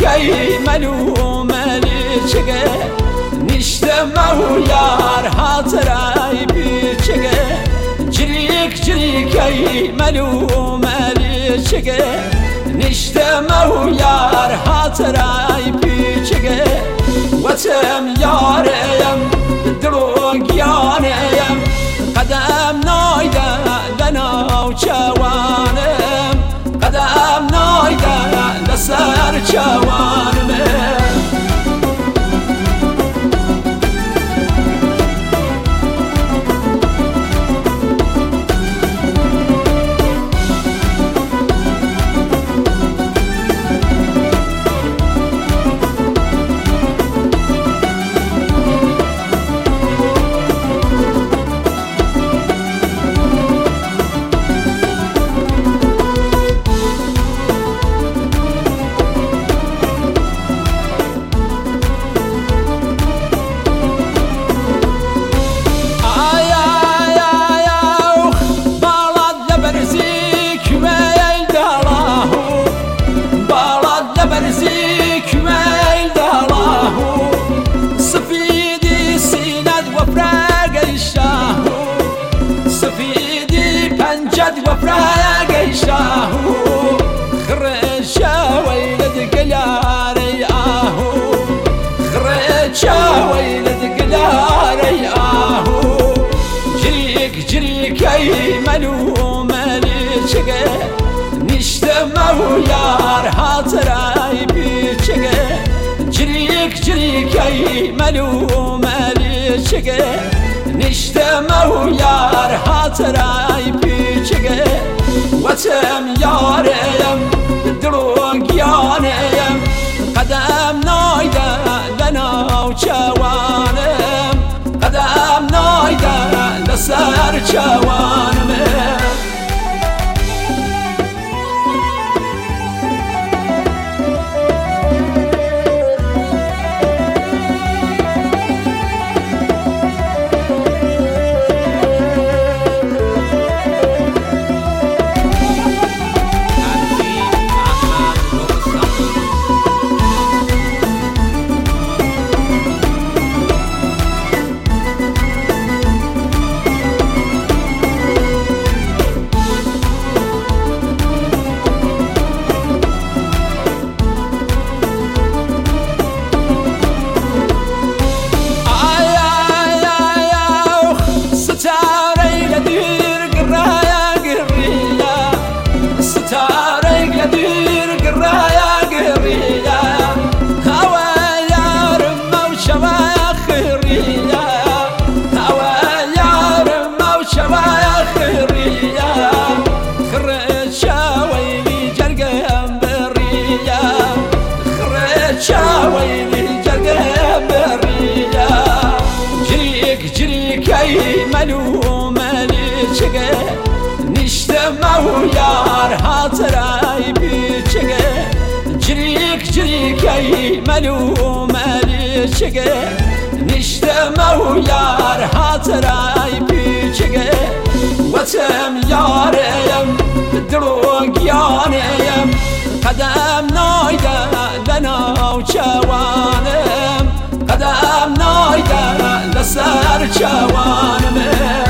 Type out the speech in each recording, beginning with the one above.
جريكي ملو مليشقه نشتمه يار هاتراي بيشقه جريكي ملو مليشقه نشتمه يار هاتراي بيشقه وتم ياريم دروق يانيم قدم نايده لنا وشوانم قدم نايده لسر شوانم وفراق شاهو خرجا ويلد قلاري آهو خرجا ويلد قلاري آهو جريكي ملو مليشقه نشتمه يار هاتراي بيشقه جريكي ملو مليشقه نشتمه يار هاتراي بيشقه وتم ياريم دروق يانيم قدم نايده لنا وشوانم قدم نايده لسر شوانم جريكي ملو مليشقه نشتمه يار هاتراي بيشقه جريكي ملو مليشقه نشتمه يار هاتراي بيشقه وتم ياريم دروق يانيم قدم نايده لنا وشوانم قدم نايده لسر شوانم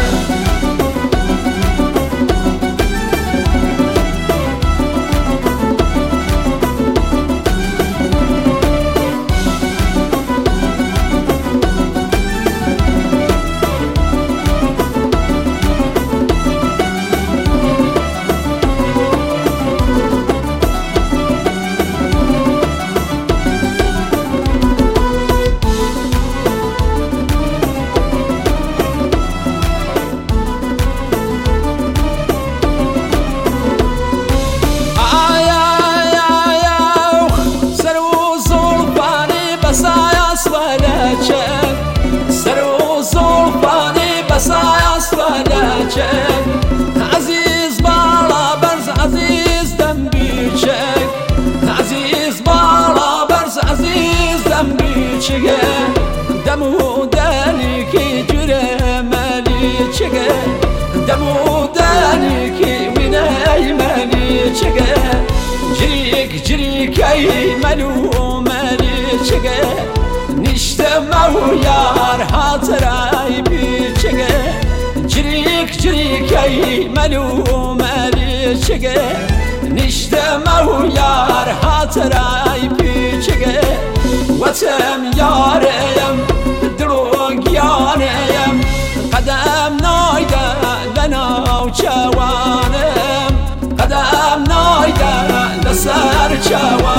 عزيز بالا برز عزيز دم بيشك عزيز بالا برز عزيز دم بيشك دمو دانيكي جرى ماليشك دمو دانيكي ويناي ماليشك جريك جريك اي ملو مليشقه نشتمه يار حاطراي بيشقه جريك جريك اي ملو مليشقه نشتمه يار حاطراي بيشقه وتم يارم دروق يانم قدم نايده لنا وشوانم قدم نايده لسر شوانم